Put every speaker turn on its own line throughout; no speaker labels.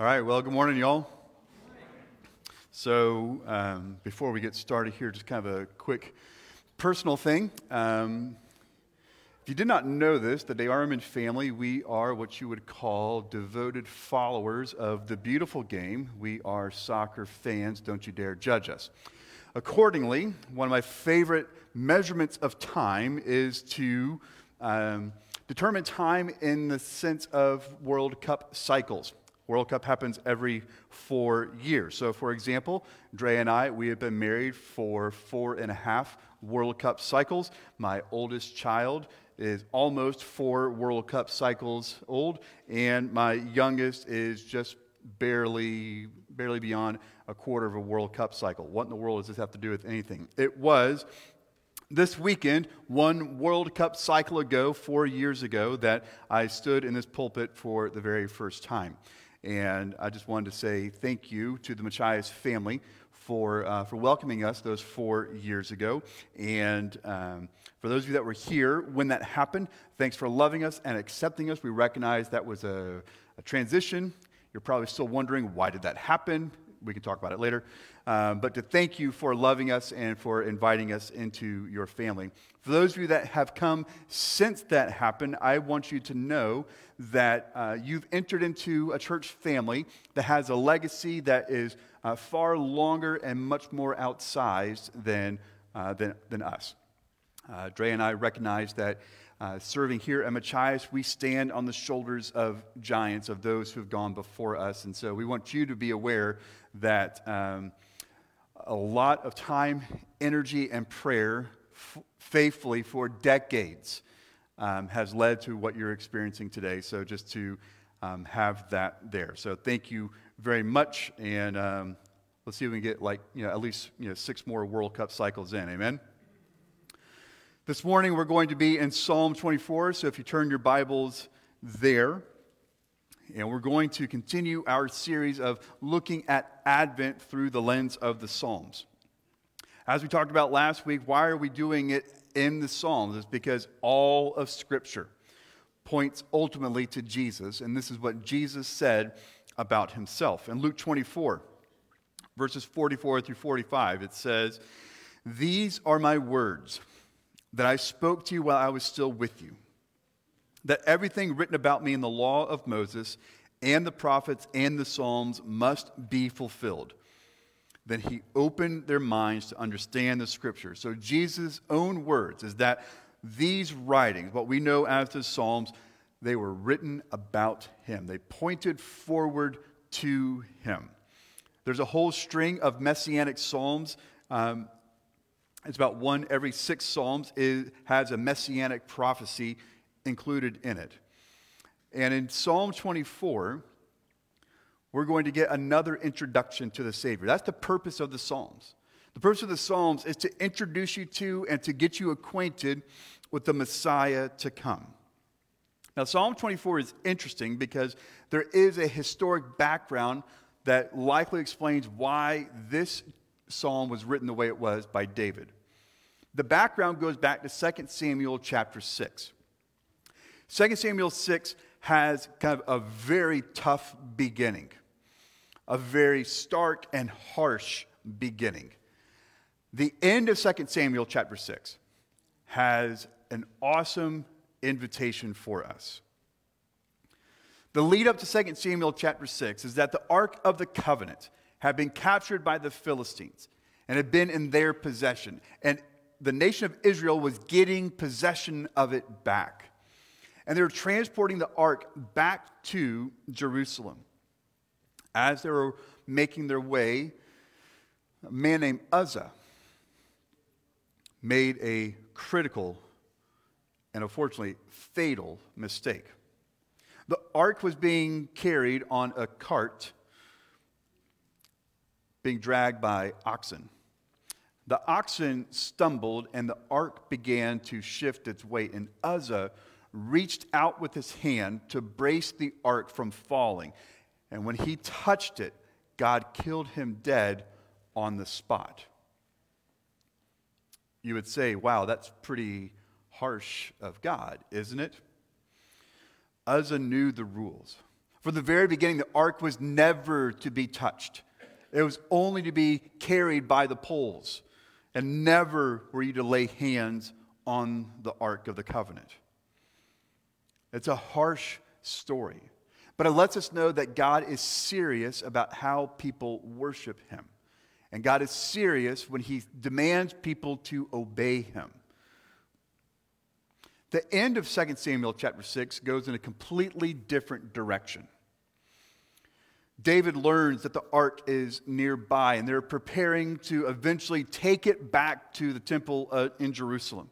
All right, well, good morning, y'all. So before we get started here, just kind of a quick personal thing. If you did not know this, the DeArmond family, we are what you would call devoted followers of the beautiful game. We are soccer fans. Don't you dare judge us. Accordingly, one of my favorite measurements of time is to determine time in the sense of World Cup cycles. World Cup happens every 4 years. So, for example, Dre and I, we have been married for 4.5 World Cup cycles. My oldest child is almost 4 World Cup cycles old, and my youngest is just barely beyond a quarter of a World Cup cycle. What in the world does this have to do with anything? It was this weekend, one World Cup cycle ago, 4 years ago, that I stood in this pulpit for the very first time. And I just wanted to say thank you to the Machias family for welcoming us those 4 years ago. And for those of you that were here when that happened, thanks for loving us and accepting us. We recognize that was a transition. You're probably still wondering, why did that happen? We can talk about it later. But to thank you for loving us and for inviting us into your family. For those of you that have come since that happened, I want you to know that you've entered into a church family that has a legacy that is far longer and much more outsized than us. Dre and I recognize that serving here at Machias, we stand on the shoulders of giants, of those who have gone before us. And so we want you to be aware that a lot of time, energy, and prayer faithfully for decades has led to what you're experiencing today. So just to have that there. So thank you very much. And let's see if we can get at least 6 more World Cup cycles in. Amen. This morning we're going to be in Psalm 24, so if you turn your Bibles there, and we're going to continue our series of looking at Advent through the lens of the Psalms. As we talked about last week, why are we doing it in the Psalms? It's because all of Scripture points ultimately to Jesus, and this is what Jesus said about himself. In Luke 24, verses 44 through 45, it says, "These are my words that I spoke to you while I was still with you, that everything written about me in the law of Moses and the prophets and the Psalms must be fulfilled." Then he opened their minds to understand the Scripture. So Jesus' own words is that these writings, what we know as the Psalms, they were written about him. They pointed forward to him. There's a whole string of messianic psalms. It's about 1 every 6 psalms has a messianic prophecy included in it. And in Psalm 24, we're going to get another introduction to the Savior. That's the purpose of the Psalms. The purpose of the Psalms is to introduce you to and to get you acquainted with the Messiah to come. Now, Psalm 24 is interesting because there is a historic background that likely explains why this psalm was written the way it was by David. The background goes back to 2 Samuel chapter 6. 2 Samuel 6 has kind of a very tough beginning, a very stark and harsh beginning. The end of 2 Samuel chapter 6 has an awesome invitation for us. The lead up to 2 Samuel chapter 6 is that the Ark of the Covenant had been captured by the Philistines and had been in their possession. And the nation of Israel was getting possession of it back. And they were transporting the ark back to Jerusalem. As they were making their way, a man named Uzzah made a critical and unfortunately fatal mistake. The ark was being carried on a cart being dragged by oxen. The oxen stumbled and the ark began to shift its weight, and Uzzah reached out with his hand to brace the ark from falling. And when he touched it, God killed him dead on the spot. You would say, wow, that's pretty harsh of God, isn't it? Uzzah knew the rules. From the very beginning, the ark was never to be touched. It was only to be carried by the poles, and never were you to lay hands on the Ark of the Covenant. It's a harsh story, but it lets us know that God is serious about how people worship him. And God is serious when he demands people to obey him. The end of 2 Samuel chapter 6 goes in a completely different direction. David learns that the ark is nearby, and they're preparing to eventually take it back to the temple in Jerusalem.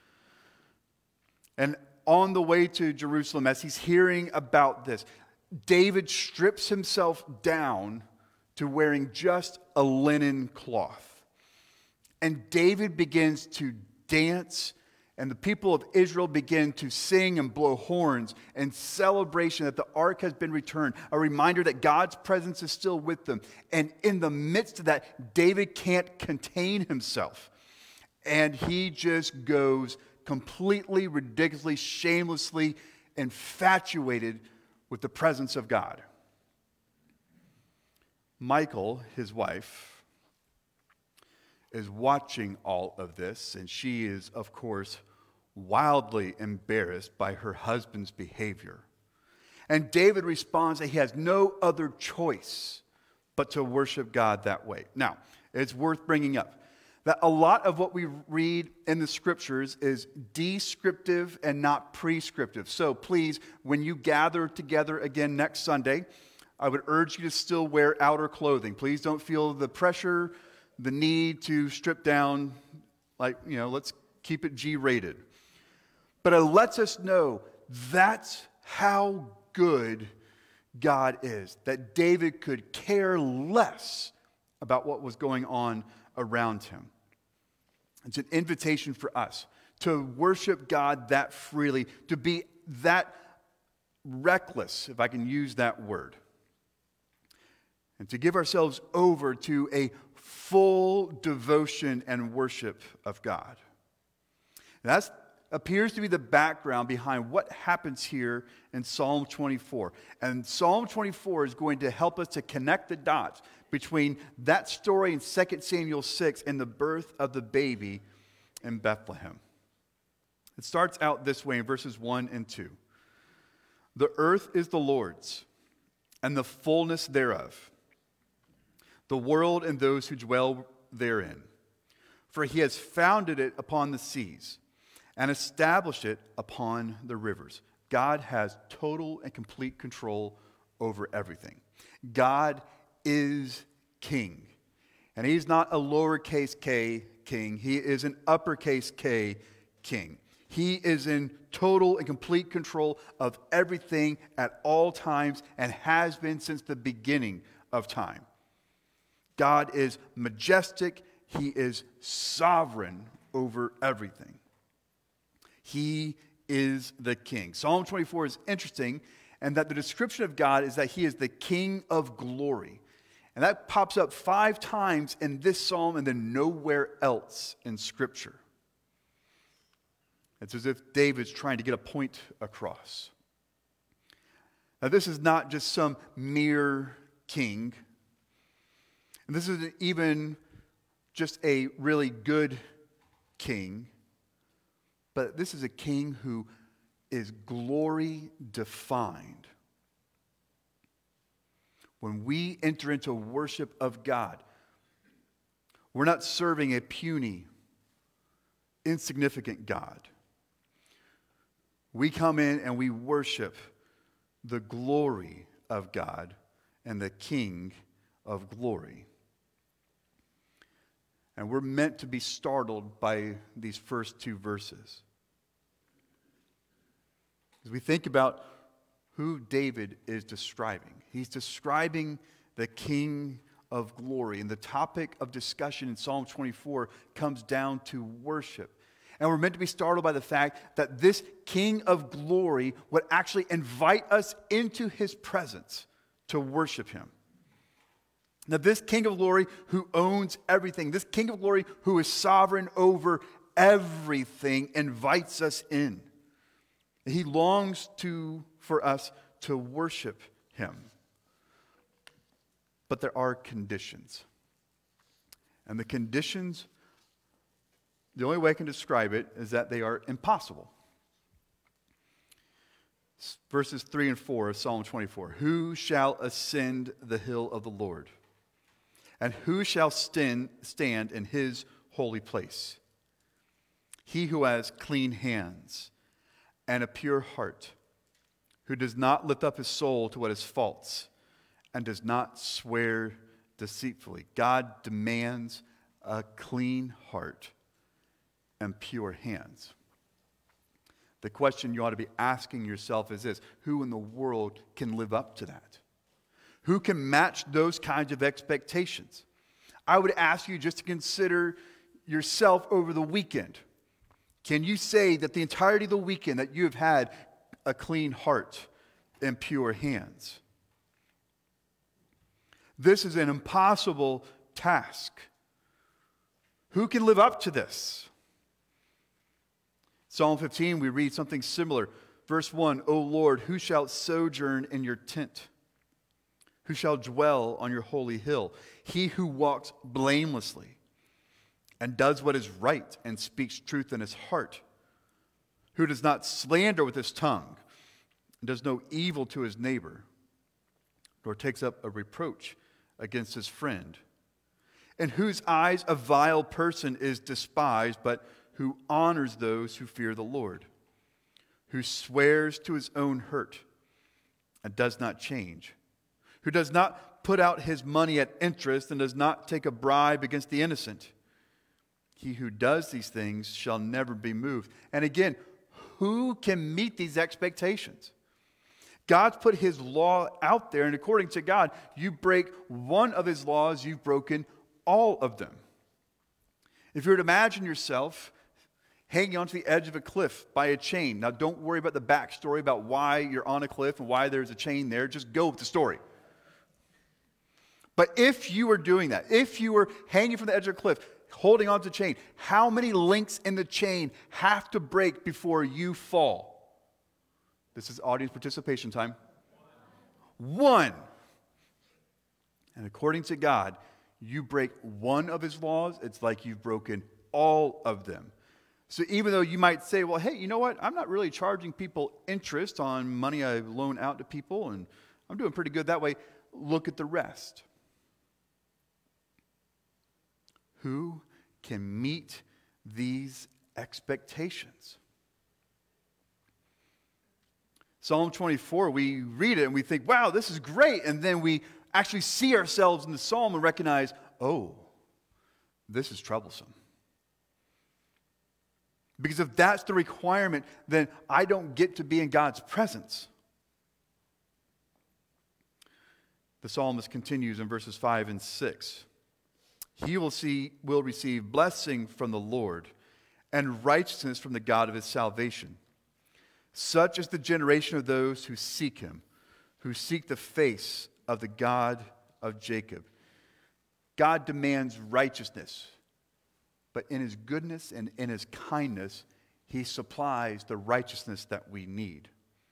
And on the way to Jerusalem, as he's hearing about this, David strips himself down to wearing just a linen cloth. And David begins to dance, and the people of Israel begin to sing and blow horns in celebration that the ark has been returned, a reminder that God's presence is still with them. And in the midst of that, David can't contain himself. And he just goes completely, ridiculously, shamelessly infatuated with the presence of God. Michal, his wife, is watching all of this, and she is, of course, wildly embarrassed by her husband's behavior. And David responds that he has no other choice but to worship God that way. Now, it's worth bringing up that a lot of what we read in the scriptures is descriptive and not prescriptive. So please, when you gather together again next Sunday, I would urge you to still wear outer clothing. Please don't feel the pressure, the need to strip down, let's keep it G-rated. But it lets us know that's how good God is, that David could care less about what was going on around him. It's an invitation for us to worship God that freely, to be that reckless, if I can use that word, and to give ourselves over to a full devotion and worship of God. And that appears to be the background behind what happens here in Psalm 24. And Psalm 24 is going to help us to connect the dots between that story in 2 Samuel 6 and the birth of the baby in Bethlehem. It starts out this way in verses 1 and 2. The earth is the Lord's, and the fullness thereof, the world and those who dwell therein. For he has founded it upon the seas and established it upon the rivers. God has total and complete control over everything. God is king. And he's not a lowercase k king. He is an uppercase K king. He is in total and complete control of everything at all times and has been since the beginning of time. God is majestic. He is sovereign over everything. He is the king. Psalm 24 is interesting, and that the description of God is that he is the King of glory. And that pops up 5 times in this psalm and then nowhere else in Scripture. It's as if David's trying to get a point across. Now, this is not just some mere king. And this isn't even just a really good king. But this is a king who is glory defined. When we enter into worship of God, we're not serving a puny, insignificant God. We come in and we worship the glory of God and the King of glory. And we're meant to be startled by these first 2 verses. As we think about who David is describing, he's describing the King of glory. And the topic of discussion in Psalm 24 comes down to worship. And we're meant to be startled by the fact that this King of glory would actually invite us into his presence to worship him. Now, this King of glory who owns everything, this King of glory who is sovereign over everything, invites us in. He longs for us to worship him. But there are conditions. And the conditions, the only way I can describe it is that they are impossible. Verses 3 and 4 of Psalm 24. Who shall ascend the hill of the Lord? And who shall stand in his holy place? He who has clean hands and a pure heart, who does not lift up his soul to what is false and does not swear deceitfully. God demands a clean heart and pure hands. The question you ought to be asking yourself is this: who in the world can live up to that? Who can match those kinds of expectations? I would ask you just to consider yourself over the weekend. Can you say that the entirety of the weekend that you have had a clean heart and pure hands? This is an impossible task. Who can live up to this? Psalm 15, we read something similar. Verse 1, O Lord, who shall sojourn in your tent? Who shall dwell on your holy hill? He who walks blamelessly and does what is right and speaks truth in his heart, who does not slander with his tongue and does no evil to his neighbor, nor takes up a reproach against his friend, in whose eyes a vile person is despised, but who honors those who fear the Lord, who swears to his own hurt and does not change, who does not put out his money at interest and does not take a bribe against the innocent. He who does these things shall never be moved. And again, who can meet these expectations? God's put his law out there, and according to God, you break one of his laws, you've broken all of them. If you were to imagine yourself hanging onto the edge of a cliff by a chain. Now, don't worry about the backstory about why you're on a cliff and why there's a chain there. Just go with the story. But if you were doing that, if you were hanging from the edge of a cliff, holding onto the chain, how many links in the chain have to break before you fall? This is audience participation time. One. And according to God, you break one of his laws, it's like you've broken all of them. So even though you might say, well, hey, you know what? I'm not really charging people interest on money I loan out to people, and I'm doing pretty good that way. Look at the rest. Who can meet these expectations? Psalm 24, we read it and we think, wow, this is great. And then we actually see ourselves in the psalm and recognize, oh, this is troublesome. Because if that's the requirement, then I don't get to be in God's presence. The psalmist continues in verses 5 and 6. He will receive blessing from the Lord and righteousness from the God of his salvation. Such is the generation of those who seek him, who seek the face of the God of Jacob. God demands righteousness, but in his goodness and in his kindness, he supplies the righteousness that we need.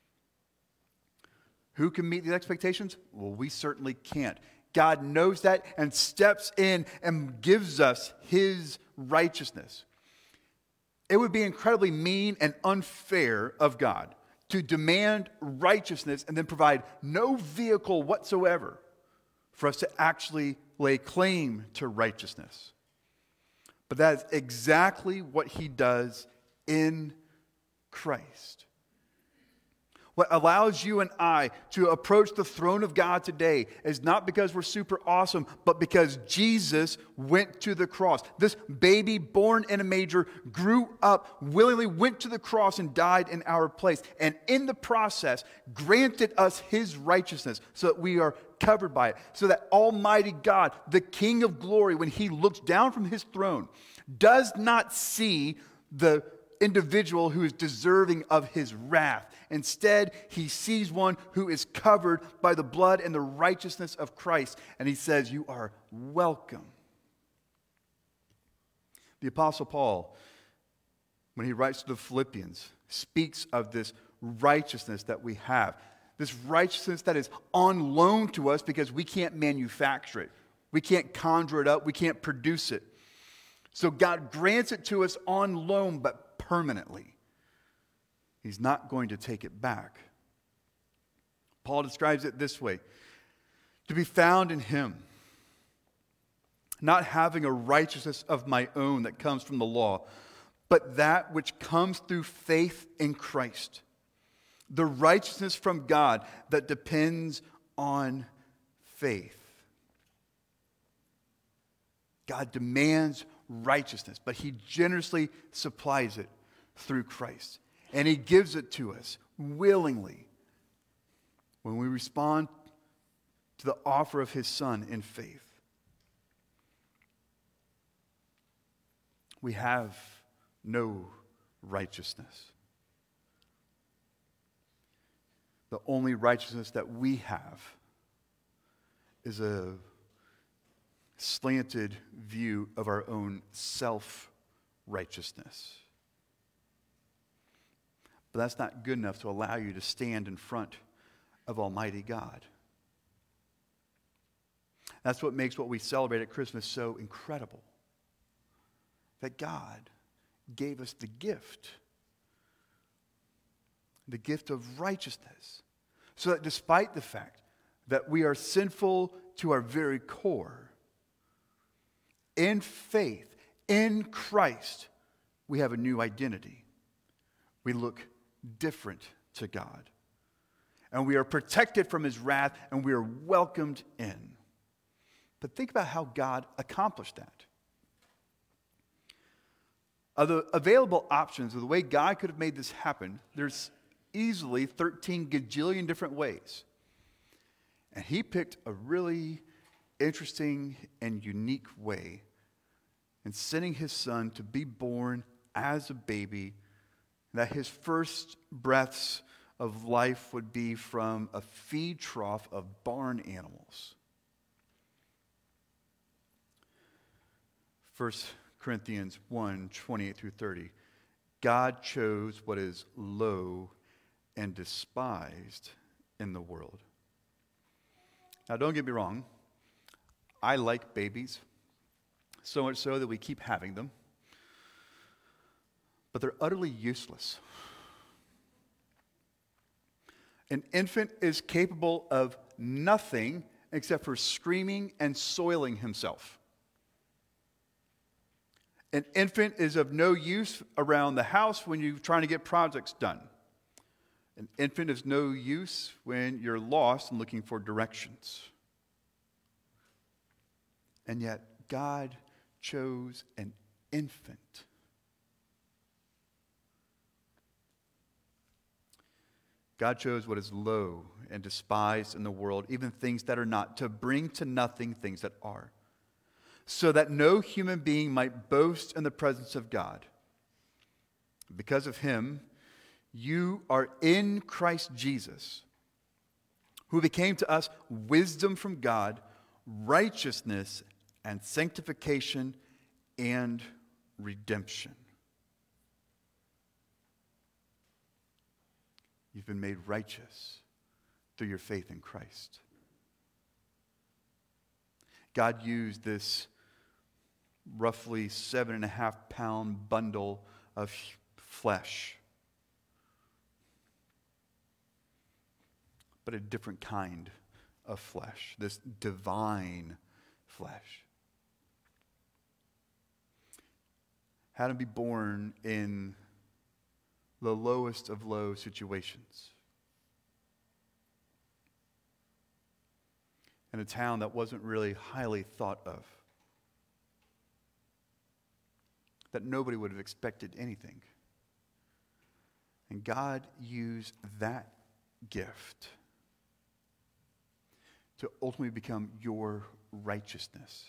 Who can meet these expectations? Well, we certainly can't. God knows that and steps in and gives us his righteousness. It would be incredibly mean and unfair of God to demand righteousness and then provide no vehicle whatsoever for us to actually lay claim to righteousness. But that is exactly what he does in Christ. What allows you and I to approach the throne of God today is not because we're super awesome, but because Jesus went to the cross. This baby born in a manger grew up, willingly went to the cross and died in our place. And in the process, granted us his righteousness so that we are covered by it. So that Almighty God, the King of glory, when he looks down from his throne, does not see the individual who is deserving of his wrath. Instead, he sees one who is covered by the blood and the righteousness of Christ. And he says, you are welcome. The Apostle Paul, when he writes to the Philippians, speaks of this righteousness that we have. This righteousness that is on loan to us because we can't manufacture it. We can't conjure it up. We can't produce it. So God grants it to us on loan, but permanently. He's not going to take it back. Paul describes it this way: to be found in him, not having a righteousness of my own that comes from the law, but that which comes through faith in Christ. The righteousness from God that depends on faith. God demands righteousness, but he generously supplies it through Christ. And he gives it to us willingly when we respond to the offer of his Son in faith. We have no righteousness. The only righteousness that we have is a slanted view of our own self-righteousness. But that's not good enough to allow you to stand in front of Almighty God. That's what makes what we celebrate at Christmas so incredible. That God gave us the gift of righteousness, so that despite the fact that we are sinful to our very core, in faith, in Christ, we have a new identity. We look different to God. And we are protected from his wrath, and we are welcomed in. But think about how God accomplished that. Of the available options of the way God could have made this happen, there's easily 13 gajillion different ways. And he picked a really interesting and unique way in sending his Son to be born as a baby, that his first breaths of life would be from a feed trough of barn animals. 1 Corinthians 1, 28 through 30. God chose what is low and despised in the world. Now, don't get me wrong. I like babies, so much so that we keep having them. But they're utterly useless. An infant is capable of nothing except for screaming and soiling himself. An infant is of no use around the house when you're trying to get projects done. An infant is no use when you're lost and looking for directions. And yet, God chose an infant. God chose what is low and despised in the world, even things that are not, to bring to nothing things that are, so that no human being might boast in the presence of God. Because of him, you are in Christ Jesus, who became to us wisdom from God, righteousness and sanctification and redemption. You've been made righteous through your faith in Christ. God used this roughly 7.5-pound bundle of flesh, but a different kind of flesh, this divine flesh. Had to be born in the lowest of low situations. In a town that wasn't really highly thought of. That nobody would have expected anything. And God used that gift to ultimately become your righteousness.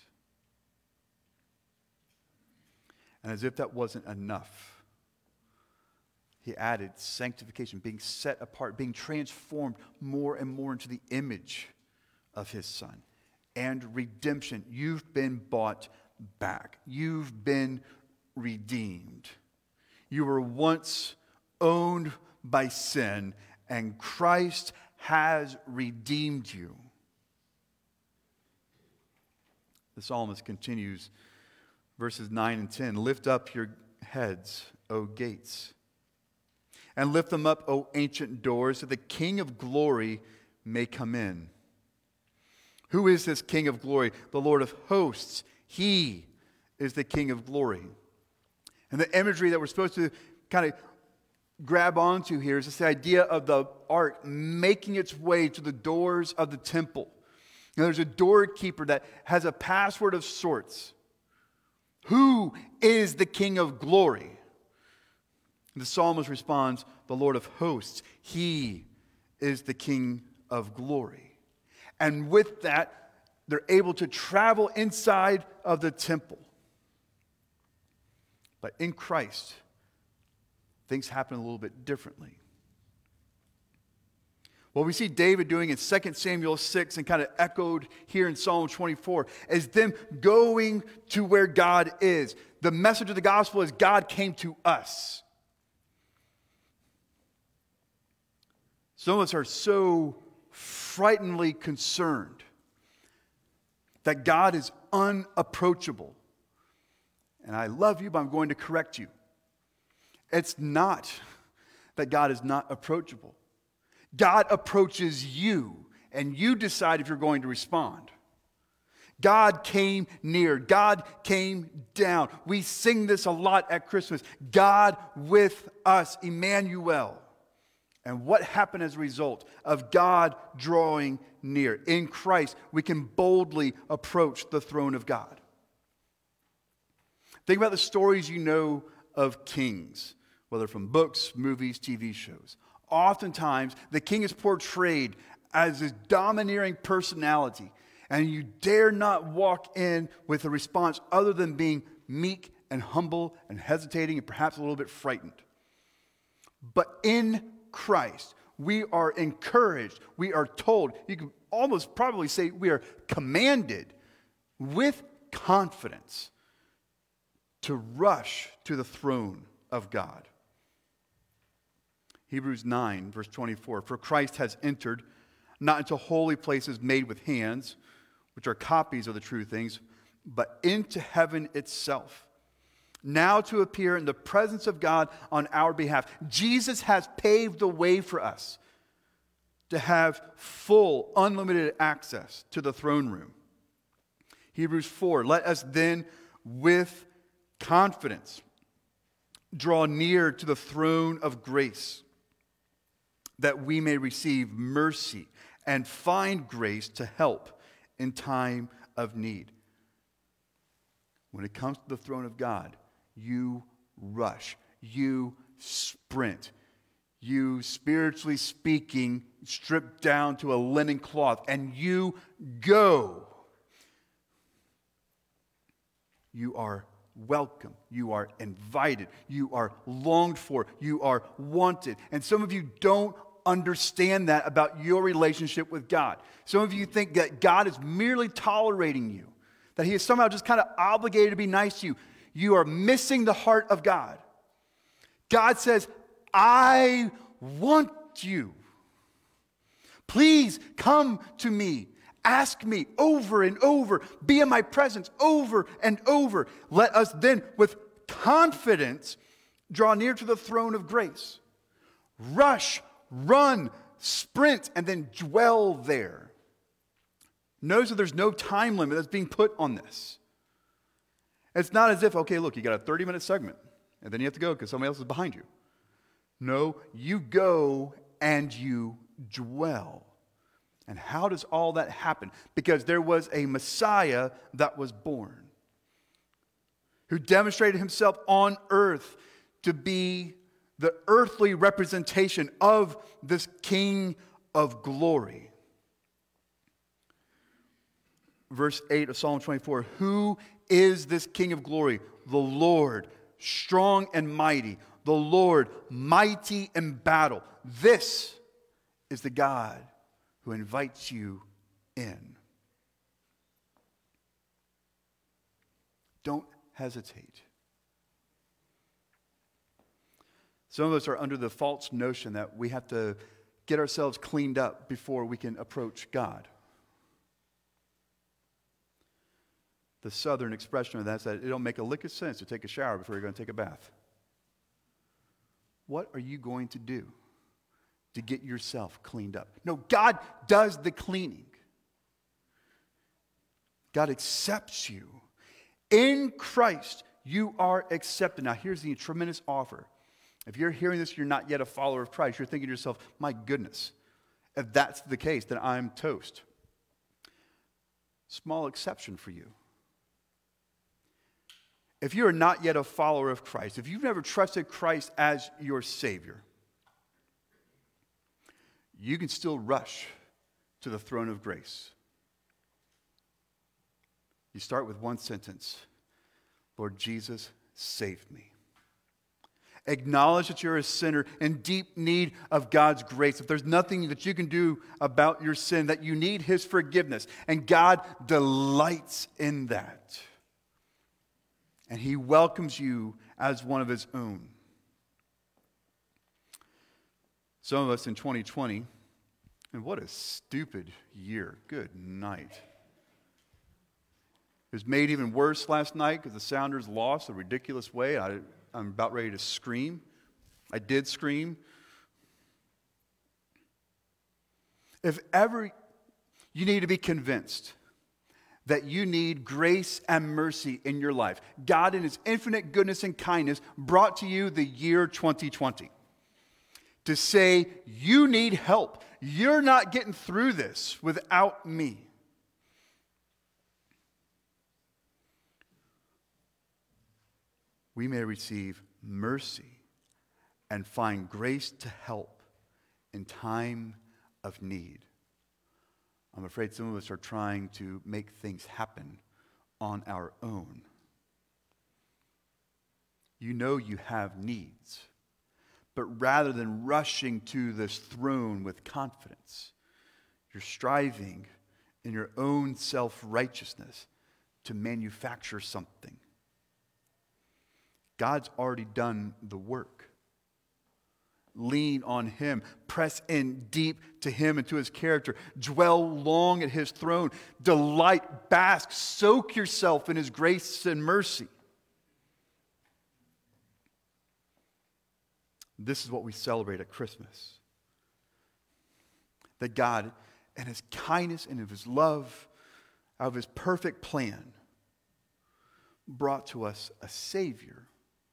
And as if that wasn't enough, he added sanctification, being set apart, being transformed more and more into the image of his Son. And redemption. You've been bought back. You've been redeemed. You were once owned by sin, and Christ has redeemed you. The psalmist continues, verses 9 and 10. Lift up your heads, O gates, and lift them up, O ancient doors, so the King of glory may come in. Who is this King of glory? The Lord of hosts. He is the King of glory. And the imagery that we're supposed to kind of grab onto here is this idea of the ark making its way to the doors of the temple. Now, there's a doorkeeper that has a password of sorts. Who is the King of glory? The psalmist responds, the Lord of hosts. He is the King of glory. And with that, they're able to travel inside of the temple. But in Christ, things happen a little bit differently. What we see David doing in 2 Samuel 6 and kind of echoed here in Psalm 24 is them going to where God is. The message of the gospel is God came to us. Some of us are so frighteningly concerned that God is unapproachable. And I love you, but I'm going to correct you. It's not that God is not approachable. God approaches you, and you decide if you're going to respond. God came near. God came down. We sing this a lot at Christmas. God with us, Emmanuel. And what happened as a result of God drawing near? In Christ, we can boldly approach the throne of God. Think about the stories you know of kings, whether from books, movies, TV shows. Oftentimes, the king is portrayed as this domineering personality, and you dare not walk in with a response other than being meek and humble and hesitating and perhaps a little bit frightened. But in Christ, we are encouraged, we are told, you can almost probably say we are commanded with confidence to rush to the throne of God. Hebrews 9, verse 24, for Christ has entered not into holy places made with hands, which are copies of the true things, but into heaven itself, now to appear in the presence of God on our behalf. Jesus has paved the way for us to have full, unlimited access to the throne room. Hebrews 4, let us then with confidence draw near to the throne of grace, that we may receive mercy and find grace to help in time of need. When it comes to the throne of God, you rush, you sprint, you, spiritually speaking, strip down to a linen cloth, and you go. You are welcome. You are invited. You are longed for. You are wanted. And some of you don't understand that about your relationship with God. Some of you think that God is merely tolerating you, that He is somehow just kind of obligated to be nice to you. You are missing the heart of God. God says, I want you. Please come to me. Ask me over and over. Be in my presence over and over. Let us then, with confidence, draw near to the throne of grace. Rush, run, sprint, and then dwell there. Notice that there's no time limit that's being put on this. It's not as if, okay, look, you got a 30-minute segment, and then you have to go because somebody else is behind you. No, you go and you dwell. And how does all that happen? Because there was a Messiah that was born, who demonstrated himself on earth to be the earthly representation of this King of glory. Verse 8 of Psalm 24, who is this King of glory? The Lord, strong and mighty. The Lord, mighty in battle. This is the God who invites you in. Don't hesitate. Some of us are under the false notion that we have to get ourselves cleaned up before we can approach God. The southern expression of that is that it don't make a lick of sense to take a shower before you're going to take a bath. What are you going to do to get yourself cleaned up? No, God does the cleaning. God accepts you. In Christ, you are accepted. Now, here's the tremendous offer. If you're hearing this, you're not yet a follower of Christ. You're thinking to yourself, my goodness, if that's the case, then I'm toast. Small exception for you. If you are not yet a follower of Christ, if you've never trusted Christ as your Savior, you can still rush to the throne of grace. You start with one sentence: Lord Jesus, save me. Acknowledge that you're a sinner in deep need of God's grace. If there's nothing that you can do about your sin, that you need His forgiveness. And God delights in that. And He welcomes you as one of His own. Some of us in 2020, and what a stupid year. Good night. It was made even worse last night because the Sounders lost a ridiculous way. I'm about ready to scream. I did scream. If ever you need to be convinced that you need grace and mercy in your life, God in His infinite goodness and kindness brought to you the year 2020 to say, you need help. You're not getting through this without me. We may receive mercy and find grace to help in time of need. I'm afraid some of us are trying to make things happen on our own. You know you have needs, but rather than rushing to this throne with confidence, you're striving in your own self-righteousness to manufacture something. God's already done the work. Lean on Him. Press in deep to Him and to His character. Dwell long at His throne. Delight, bask, soak yourself in His grace and mercy. This is what we celebrate at Christmas. That God, in His kindness and of His love, out of His perfect plan, brought to us a Savior.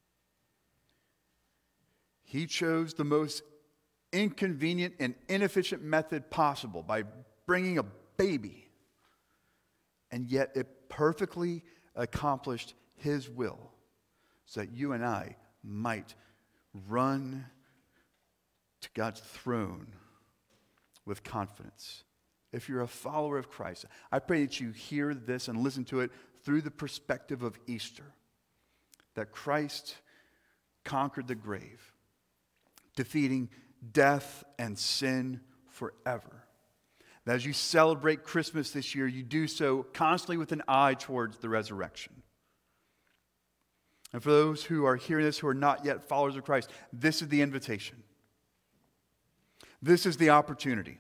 He chose the most inconvenient and inefficient method possible by bringing a baby. And yet it perfectly accomplished His will so that you and I might run to God's throne with confidence. If you're a follower of Christ, I pray that you hear this and listen to it through the perspective of Easter. That Christ conquered the grave, defeating death and sin forever. That as you celebrate Christmas this year, you do so constantly with an eye towards the resurrection. And for those who are hearing this who are not yet followers of Christ, this is the invitation. This is the opportunity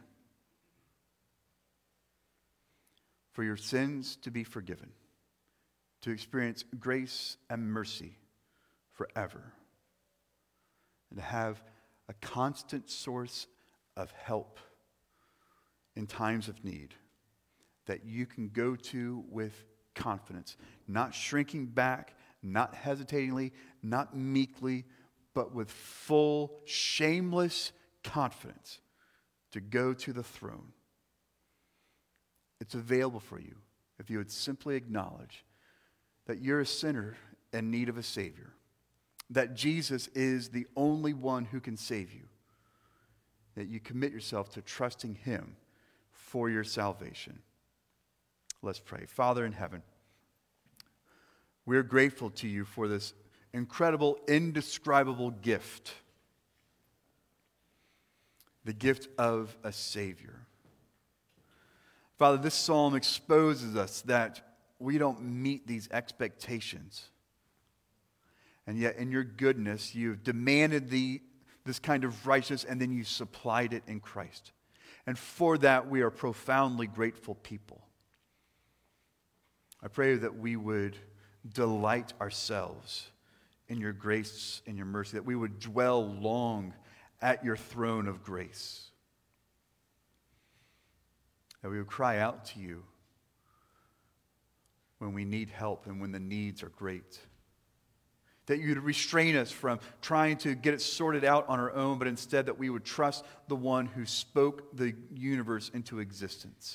for your sins to be forgiven, to experience grace and mercy forever, and to have a constant source of help in times of need that you can go to with confidence, not shrinking back, not hesitatingly, not meekly, but with full, shameless confidence to go to the throne. It's available for you if you would simply acknowledge that you're a sinner in need of a Savior, that Jesus is the only one who can save you, that you commit yourself to trusting Him for your salvation. Let's pray. Father in heaven, we're grateful to you for this incredible, indescribable gift, the gift of a Savior. Father, this psalm exposes us that we don't meet these expectations. And yet in your goodness, you've demanded this kind of righteousness, and then you supplied it in Christ. And for that, we are profoundly grateful people. I pray that we would delight ourselves in your grace and your mercy, that we would dwell long at your throne of grace, that we would cry out to you when we need help and when the needs are great, that you'd restrain us from trying to get it sorted out on our own, but instead that we would trust the one who spoke the universe into existence.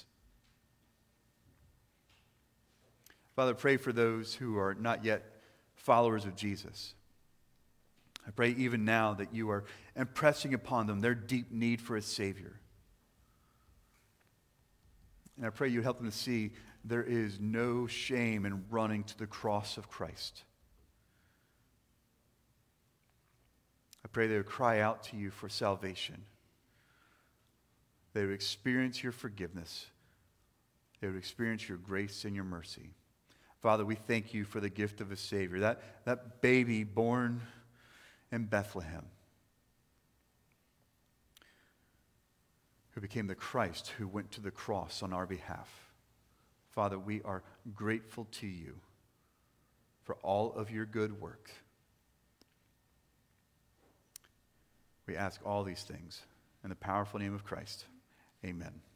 Father, pray for those who are not yet followers of Jesus. I pray even now that you are impressing upon them their deep need for a Savior. And I pray you help them to see there is no shame in running to the cross of Christ. I pray they would cry out to you for salvation. They would experience your forgiveness. They would experience your grace and your mercy. Father, we thank you for the gift of a Savior, that baby born in Bethlehem, who became the Christ who went to the cross on our behalf. Father, we are grateful to you for all of your good work. We ask all these things in the powerful name of Christ. Amen.